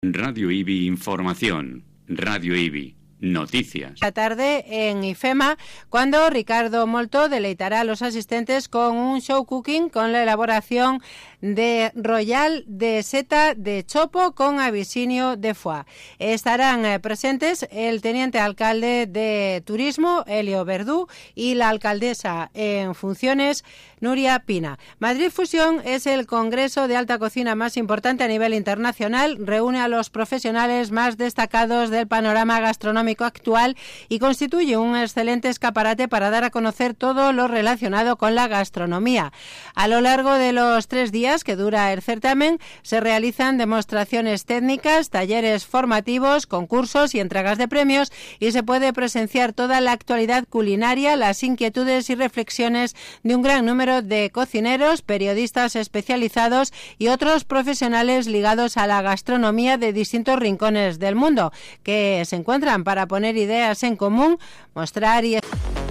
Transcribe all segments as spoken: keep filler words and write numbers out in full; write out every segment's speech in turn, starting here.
Radio IBI Información. Radio IBI Noticias. La tarde en IFEMA, cuando Ricardo Molto deleitará a los asistentes con un show cooking con la elaboración de Royal de seta de chopo con abisinio de foie. Estarán eh, presentes el teniente alcalde de Turismo, Elio Verdú, y la alcaldesa en funciones, Nuria Pina. Madrid Fusión es el congreso de alta cocina más importante a nivel internacional. Reúne a los profesionales más destacados del panorama gastronómico actual y constituye un excelente escaparate para dar a conocer todo lo relacionado con la gastronomía. A lo largo de los tres días que dura el certamen, se realizan demostraciones técnicas, talleres formativos, concursos y entregas de premios, y se puede presenciar toda la actualidad culinaria, las inquietudes y reflexiones de un gran número de cocineros, periodistas especializados y otros profesionales ligados a la gastronomía de distintos rincones del mundo, que se encuentran para poner ideas en común, mostrar y...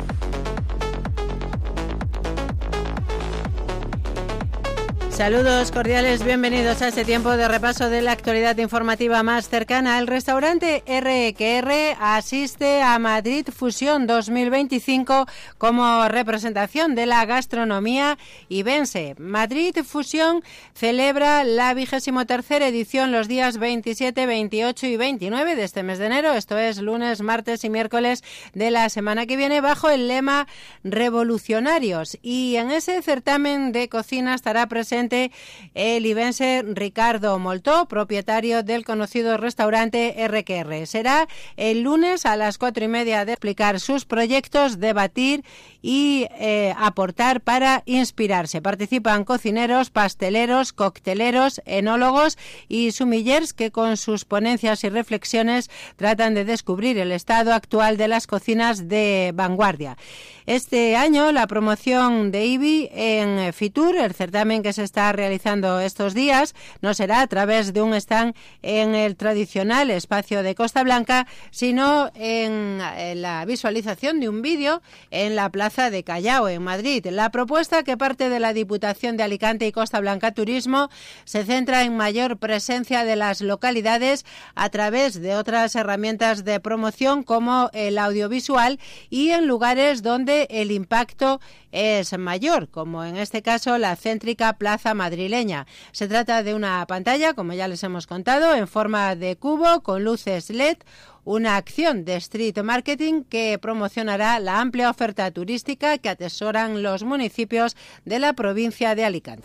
Saludos cordiales, bienvenidos a este tiempo de repaso de la actualidad informativa más cercana. El restaurante R que R asiste a Madrid Fusión dos mil veinticinco como representación de la gastronomía ibense. Madrid Fusión celebra la vigésimo tercera edición los días veintisiete, veintiocho y veintinueve de este mes de enero, esto es lunes, martes y miércoles de la semana que viene, bajo el lema Revolucionarios. Y en ese certamen de cocina estará presente el ibense Ricardo Molto, propietario del conocido restaurante R que R. Será el lunes a las cuatro y media de explicar sus proyectos, debatir y eh, aportar para inspirarse. Participan cocineros, pasteleros, cocteleros, enólogos y sumillers que con sus ponencias y reflexiones tratan de descubrir el estado actual de las cocinas de vanguardia. Este año la promoción de IBI en Fitur, el certamen que se está realizando estos días, no será a través de un stand en el tradicional espacio de Costa Blanca, sino en, en la visualización de un vídeo en la Plaza de Callao, en Madrid. La propuesta, que parte de la Diputación de Alicante y Costa Blanca Turismo, se centra en mayor presencia de las localidades a través de otras herramientas de promoción como el audiovisual y en lugares donde el impacto es mayor, como en este caso la céntrica Plaza Madrileña. Se trata de una pantalla, como ya les hemos contado, en forma de cubo con luces L E D, una acción de street marketing que promocionará la amplia oferta turística que atesoran los municipios de la provincia de Alicante.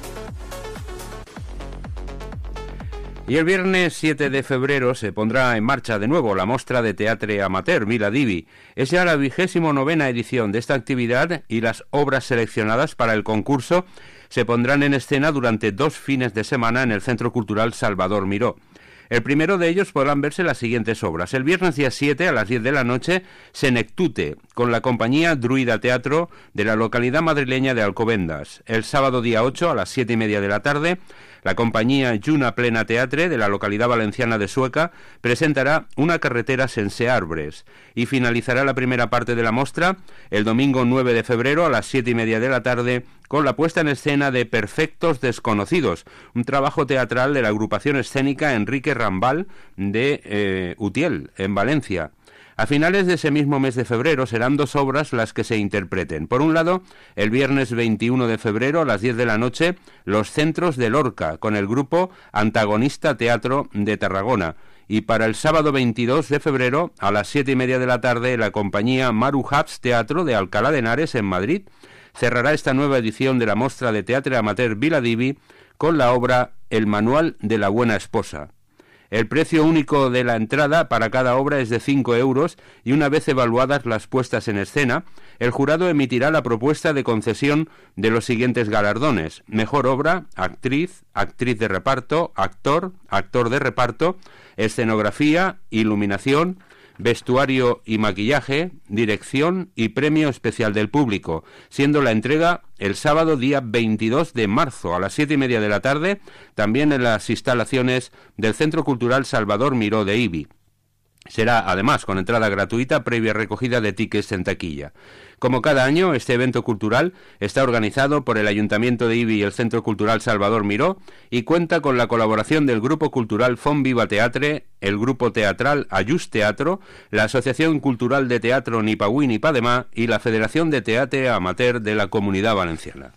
Y el viernes siete de febrero se pondrá en marcha de nuevo la Mostra de Teatre Amateur Vila d'Ibi. Es ya la vigésimo novena edición de esta actividad y las obras seleccionadas para el concurso se pondrán en escena durante dos fines de semana en el Centro Cultural Salvador Miró. El primero de ellos podrán verse las siguientes obras. El viernes día siete a las diez de la noche, Senectute, con la compañía Druida Teatro de la localidad madrileña de Alcobendas. El sábado día ocho a las siete y media de la tarde, la compañía Lluna Plena Teatre de la localidad valenciana de Sueca presentará Una carretera sense arbres y finalizará la primera parte de la mostra el domingo nueve de febrero a las siete y media de la tarde con la puesta en escena de Perfectos Desconocidos, un trabajo teatral de la agrupación escénica Enrique Rambal de eh, Utiel, en Valencia. A finales de ese mismo mes de febrero serán dos obras las que se interpreten. Por un lado, el viernes veintiuno de febrero a las diez de la noche, Los Centros de Lorca, con el grupo Antagonista Teatro de Tarragona. Y para el sábado veintidós de febrero, a las siete y media de la tarde, la compañía Maru Hubs Teatro de Alcalá de Henares, en Madrid, cerrará esta nueva edición de la Mostra de Teatre Amateur Vila d'Ibi con la obra El Manual de la Buena Esposa. El precio único de la entrada para cada obra es de cinco euros y una vez evaluadas las puestas en escena, el jurado emitirá la propuesta de concesión de los siguientes galardones: mejor obra, actriz, actriz de reparto, actor, actor de reparto, escenografía, iluminación, vestuario y maquillaje, dirección y premio especial del público, siendo la entrega el sábado día veintidós de marzo a las siete y media de la tarde, también en las instalaciones del Centro Cultural Salvador Miró de IBI. Será, además, con entrada gratuita previa recogida de tickets en taquilla. Como cada año, este evento cultural está organizado por el Ayuntamiento de Ibi y el Centro Cultural Salvador Miró y cuenta con la colaboración del Grupo Cultural Font Viva Teatre, el Grupo Teatral Ayús Teatro, la Asociación Cultural de Teatro Ni Pagüí ni Pademá y la Federación de Teatre Amateur de la Comunidad Valenciana.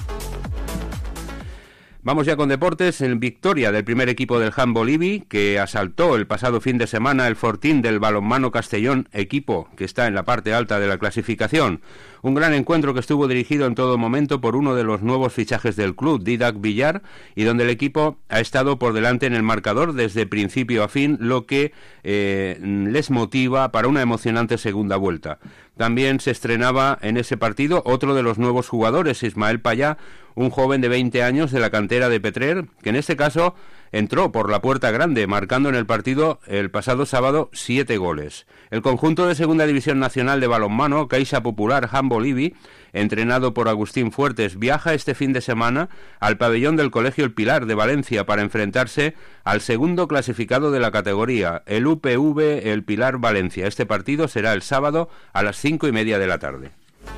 Vamos ya con deportes. En victoria del primer equipo del handball Ibi, que asaltó el pasado fin de semana el fortín del balonmano Castellón, equipo que está en la parte alta de la clasificación. Un gran encuentro que estuvo dirigido en todo momento por uno de los nuevos fichajes del club, Didac Villar, y donde el equipo ha estado por delante en el marcador desde principio a fin, lo que eh, les motiva para una emocionante segunda vuelta. También se estrenaba en ese partido otro de los nuevos jugadores, Ismael Payá, un joven de veinte años de la cantera de Petrer, que en este caso entró por la puerta grande, marcando en el partido el pasado sábado siete goles. El conjunto de Segunda División Nacional de Balonmano, Caixa Popular Handball Ibi, entrenado por Agustín Fuertes, viaja este fin de semana al pabellón del Colegio El Pilar de Valencia para enfrentarse al segundo clasificado de la categoría, el U P V El Pilar Valencia. Este partido será el sábado a las cinco y media de la tarde.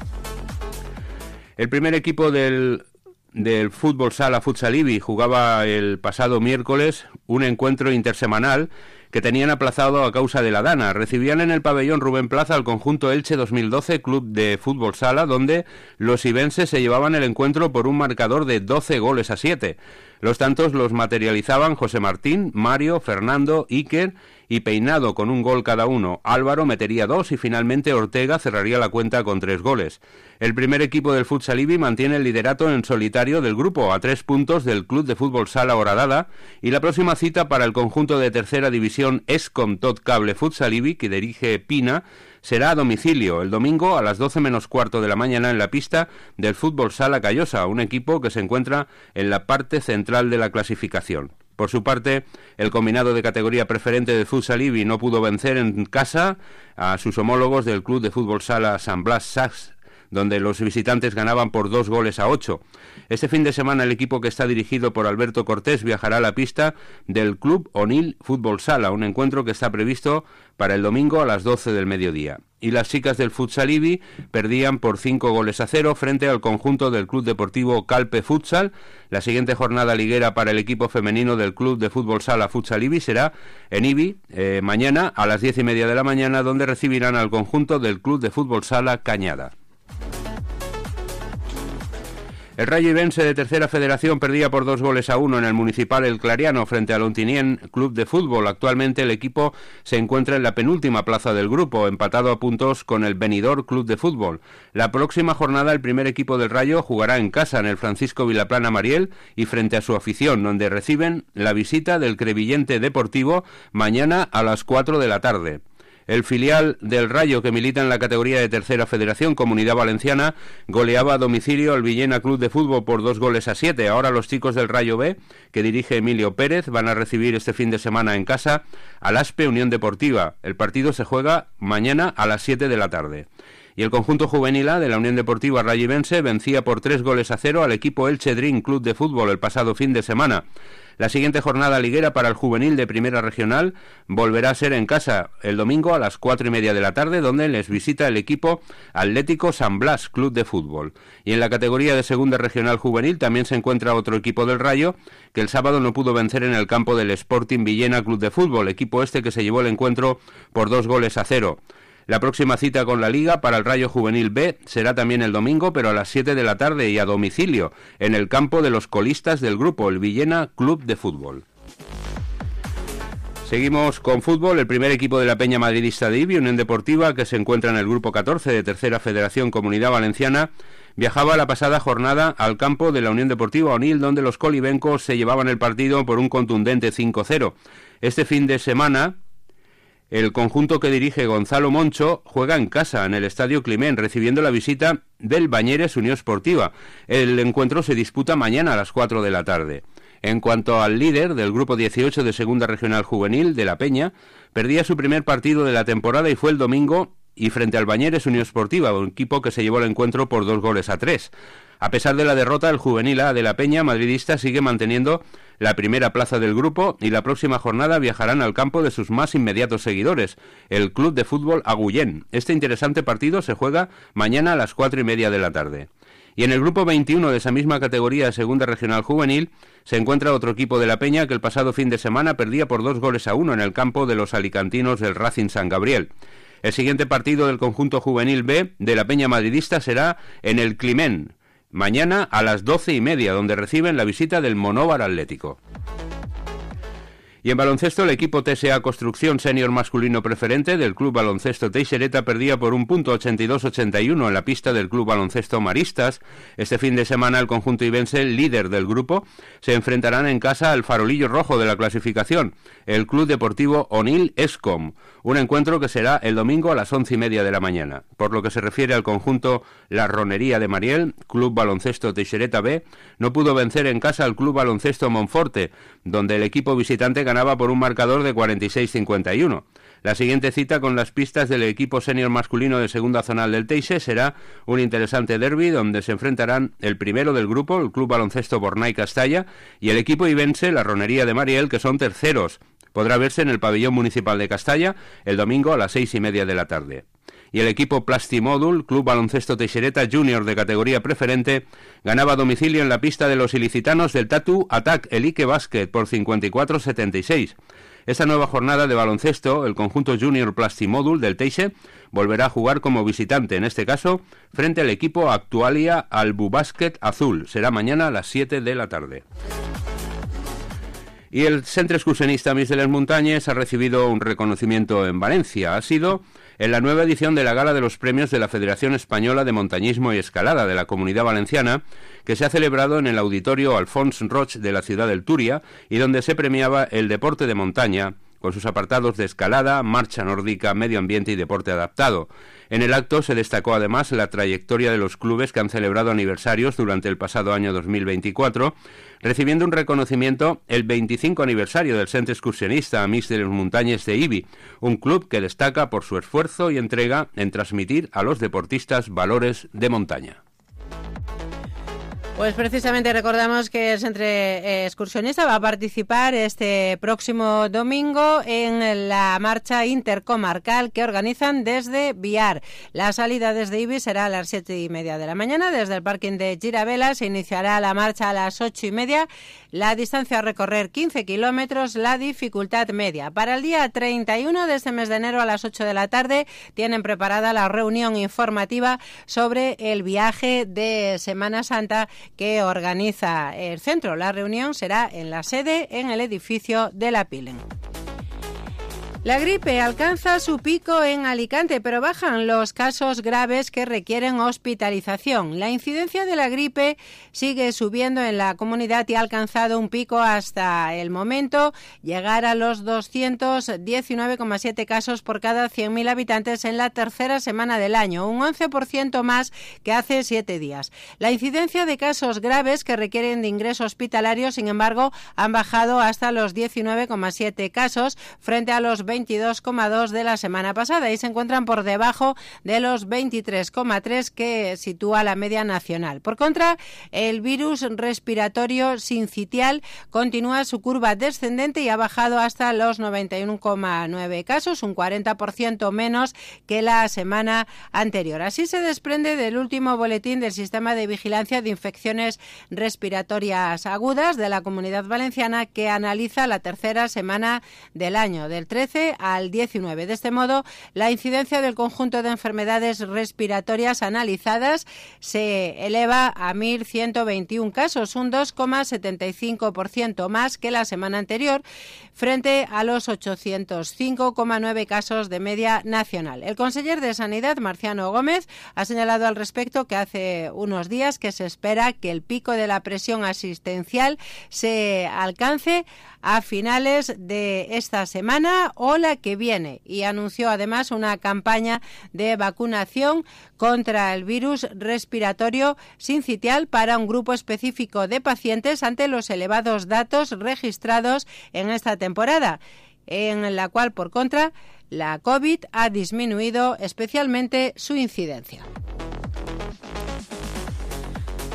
El primer equipo del del Fútbol Sala Futsal Ibi jugaba el pasado miércoles un encuentro intersemanal que tenían aplazado a causa de la Dana. Recibían en el pabellón Rubén Plaza al conjunto Elche dos mil doce, club de fútbol sala, donde los ibenses se llevaban el encuentro por un marcador de doce goles a siete. Los tantos los materializaban José Martín, Mario, Fernando, Iker y Peinado con un gol cada uno. Álvaro metería dos y finalmente Ortega cerraría la cuenta con tres goles. El primer equipo del Futsal Ibi mantiene el liderato en solitario del grupo a tres puntos del club de fútbol sala Horadada, y la próxima cita para el conjunto de tercera división Escom Tot Cable Futsal Ibi, que dirige Pina, será a domicilio el domingo a las doce menos cuarto de la mañana en la pista del Fútbol Sala Callosa, un equipo que se encuentra en la parte central de la clasificación. Por su parte, el combinado de categoría preferente de Futsal Ibi no pudo vencer en casa a sus homólogos del club de fútbol sala San Blas Sax, donde los visitantes ganaban por dos goles a ocho. Este fin de semana el equipo, que está dirigido por Alberto Cortés, viajará a la pista del Club Onil Fútbol Sala, un encuentro que está previsto para el domingo a las doce del mediodía. Y las chicas del Futsal Ibi perdían por cinco goles a cero frente al conjunto del Club Deportivo Calpe Futsal. La siguiente jornada liguera para el equipo femenino del Club de Fútbol Sala Futsal Ibi será en Ibi eh, mañana a las diez y media de la mañana, donde recibirán al conjunto del Club de Fútbol Sala Cañada. El Rayo Ibense de Tercera Federación perdía por dos goles a uno en el Municipal El Clariano frente al Ontinien Club de Fútbol. Actualmente el equipo se encuentra en la penúltima plaza del grupo, empatado a puntos con el Benidorm Club de Fútbol. La próxima jornada el primer equipo del Rayo jugará en casa en el Francisco Vilaplana Mariel y frente a su afición, donde reciben la visita del Crevillente Deportivo mañana a las cuatro de la tarde. El filial del Rayo, que milita en la categoría de Tercera Federación, Comunidad Valenciana, goleaba a domicilio al Villena Club de Fútbol por dos goles a siete. Ahora los chicos del Rayo B, que dirige Emilio Pérez, van a recibir este fin de semana en casa al Aspe Unión Deportiva. El partido se juega mañana a las siete de la tarde. Y el conjunto juvenil A de la Unión Deportiva Rayo Ibense vencía por tres goles a cero al equipo Elche Dream Club de Fútbol el pasado fin de semana. La siguiente jornada liguera para el juvenil de Primera Regional volverá a ser en casa el domingo a las cuatro y media de la tarde, donde les visita el equipo Atlético San Blas Club de Fútbol. Y en la categoría de Segunda Regional Juvenil también se encuentra otro equipo del Rayo, que el sábado no pudo vencer en el campo del Sporting Villena Club de Fútbol, equipo este que se llevó el encuentro por dos goles a cero. La próxima cita con la Liga para el Rayo Juvenil B será también el domingo, pero a las siete de la tarde y a domicilio, en el campo de los colistas del grupo, el Villena Club de Fútbol. Seguimos con fútbol. El primer equipo de la Peña Madridista de Ibi, Unión Deportiva, que se encuentra en el grupo catorce de Tercera Federación Comunidad Valenciana, viajaba la pasada jornada al campo de la Unión Deportiva Onil, donde los colibencos se llevaban el partido por un contundente cinco cero. Este fin de semana, el conjunto que dirige Gonzalo Moncho juega en casa en el Estadio Climent, recibiendo la visita del Bañeres Unión Esportiva. El encuentro se disputa mañana a las cuatro de la tarde. En cuanto al líder del grupo dieciocho de Segunda Regional Juvenil de la Peña, perdía su primer partido de la temporada y fue el domingo y frente al Bañeres Unión Esportiva, un equipo que se llevó el encuentro por dos goles a tres. A pesar de la derrota, el juvenil A de la Peña madridista sigue manteniendo la primera plaza del grupo y la próxima jornada viajarán al campo de sus más inmediatos seguidores, el Club de Fútbol Agullén. Este interesante partido se juega mañana a las cuatro y media de la tarde. Y en el grupo veintiuno de esa misma categoría de Segunda Regional Juvenil se encuentra otro equipo de la Peña que el pasado fin de semana perdía por dos goles a uno en el campo de los alicantinos del Racing San Gabriel. El siguiente partido del conjunto juvenil B de la Peña madridista será en el Climent, mañana a las doce y media, donde reciben la visita del Monóvar Atlético. Y en baloncesto, el equipo T S A Construcción Senior Masculino Preferente del Club Baloncesto Teixereta perdía por un punto ochenta y dos a ochenta y uno en la pista del Club Baloncesto Maristas. Este fin de semana el conjunto ibense, líder del grupo, se enfrentarán en casa al farolillo rojo de la clasificación, el Club Deportivo Onil Escom, un encuentro que será el domingo a las once y media de la mañana. Por lo que se refiere al conjunto La Ronería de Mariel, Club Baloncesto Teixereta B, no pudo vencer en casa al Club Baloncesto Monforte, donde el equipo visitante ganaba por un marcador de cuarenta y seis a cincuenta y uno. La siguiente cita con las pistas del equipo senior masculino de segunda zonal del Teixe será un interesante derbi donde se enfrentarán el primero del grupo, el Club Baloncesto Bornay Castalla, y el equipo ibense, La Ronería de Mariel, que son terceros. Podrá verse en el pabellón municipal de Castalla el domingo a las seis y media de la tarde. Y el equipo Plastimódul, Club Baloncesto Teixereta Junior de categoría preferente, ganaba a domicilio en la pista de los ilicitanos del Tatu Attack Elite Basket por cincuenta y cuatro a setenta y seis. Esta nueva jornada de baloncesto, el conjunto Junior Plastimódul del Teixe volverá a jugar como visitante, en este caso, frente al equipo Actualia Albubasket Azul. Será mañana a las siete de la tarde. Y el Centre Excursionista Amics de les Muntanyes ha recibido un reconocimiento en Valencia. Ha sido en la nueva edición de la Gala de los Premios de la Federación Española de Montañismo y Escalada de la Comunidad Valenciana, que se ha celebrado en el Auditorio Alfons Roig de la ciudad del Túria y donde se premiaba el deporte de montaña, con sus apartados de escalada, marcha nórdica, medio ambiente y deporte adaptado. En el acto se destacó además la trayectoria de los clubes que han celebrado aniversarios durante el pasado año dos mil veinticuatro, recibiendo un reconocimiento el veinticinco aniversario del Centre Excursionista Amics de les Muntanyes de Ibi, un club que destaca por su esfuerzo y entrega en transmitir a los deportistas valores de montaña. Pues precisamente recordamos que el Centre Excursionista va a participar este próximo domingo en la marcha intercomarcal que organizan desde Biar. La salida desde Ibi será a las siete y media de la mañana. Desde el parking de Giravela se iniciará la marcha a las ocho y media. La distancia a recorrer quince kilómetros, la dificultad media. Para el día treinta y uno de este mes de enero a las ocho de la tarde tienen preparada la reunión informativa sobre el viaje de Semana Santa que organiza el centro. La reunión será en la sede en el edificio de la Pilen. La gripe alcanza su pico en Alicante, pero bajan los casos graves que requieren hospitalización. La incidencia de la gripe sigue subiendo en la comunidad y ha alcanzado un pico hasta el momento, llegar a los doscientos diecinueve coma siete casos por cada cien mil habitantes en la tercera semana del año, un once por ciento más que hace siete días. La incidencia de casos graves que requieren de ingreso hospitalario, sin embargo, han bajado hasta los diecinueve coma siete casos frente a los veintidós coma dos de la semana pasada y se encuentran por debajo de los veintitrés coma tres que sitúa la media nacional. Por contra, el virus respiratorio sincitial continúa su curva descendente y ha bajado hasta los noventa y uno coma nueve casos, un cuarenta por ciento menos que la semana anterior. Así se desprende del último boletín del Sistema de Vigilancia de Infecciones Respiratorias Agudas de la Comunidad Valenciana, que analiza la tercera semana del año, del trece al diecinueve. De este modo, la incidencia del conjunto de enfermedades respiratorias analizadas se eleva a mil ciento veintiuno casos, un dos coma setenta y cinco por ciento más que la semana anterior, frente a los ochocientos cinco coma nueve casos de media nacional. El conseller de Sanidad, Marciano Gómez, ha señalado al respecto que hace unos días que se espera que el pico de la presión asistencial se alcance a finales de esta semana o la que viene, y anunció además una campaña de vacunación contra el virus respiratorio sincitial para un grupo específico de pacientes ante los elevados datos registrados en esta temporada, en la cual, por contra, la COVID ha disminuido especialmente su incidencia.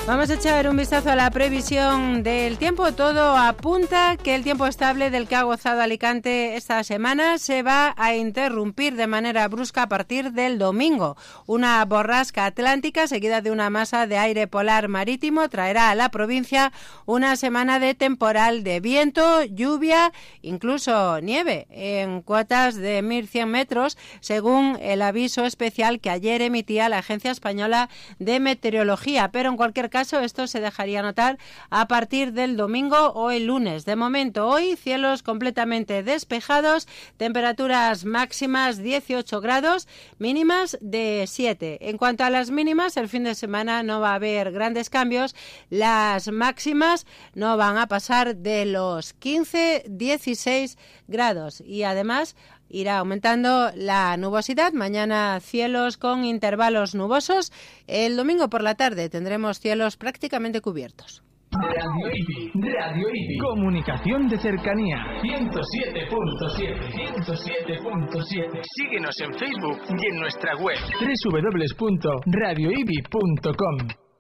Vamos a echar un vistazo a la previsión del tiempo. Todo apunta que el tiempo estable del que ha gozado Alicante esta semana se va a interrumpir de manera brusca a partir del domingo. Una borrasca atlántica seguida de una masa de aire polar marítimo traerá a la provincia una semana de temporal de viento, lluvia, incluso nieve en cuotas de mil cien metros, según el aviso especial que ayer emitía la Agencia Española de Meteorología. Pero en cualquier caso, esto se dejaría notar a partir del domingo o el lunes. De momento, hoy, cielos completamente despejados, temperaturas máximas dieciocho grados, mínimas de siete. En cuanto a las mínimas, el fin de semana no va a haber grandes cambios. Las máximas no van a pasar de los quince a dieciséis grados y además irá aumentando la nubosidad. Mañana cielos con intervalos nubosos. El domingo por la tarde tendremos cielos prácticamente cubiertos. Radio Ibi, Radio Ibi. Comunicación de cercanía. ciento siete punto siete, ciento siete punto siete. Síguenos en Facebook y en nuestra web doble u doble u doble u punto radio ibi punto com.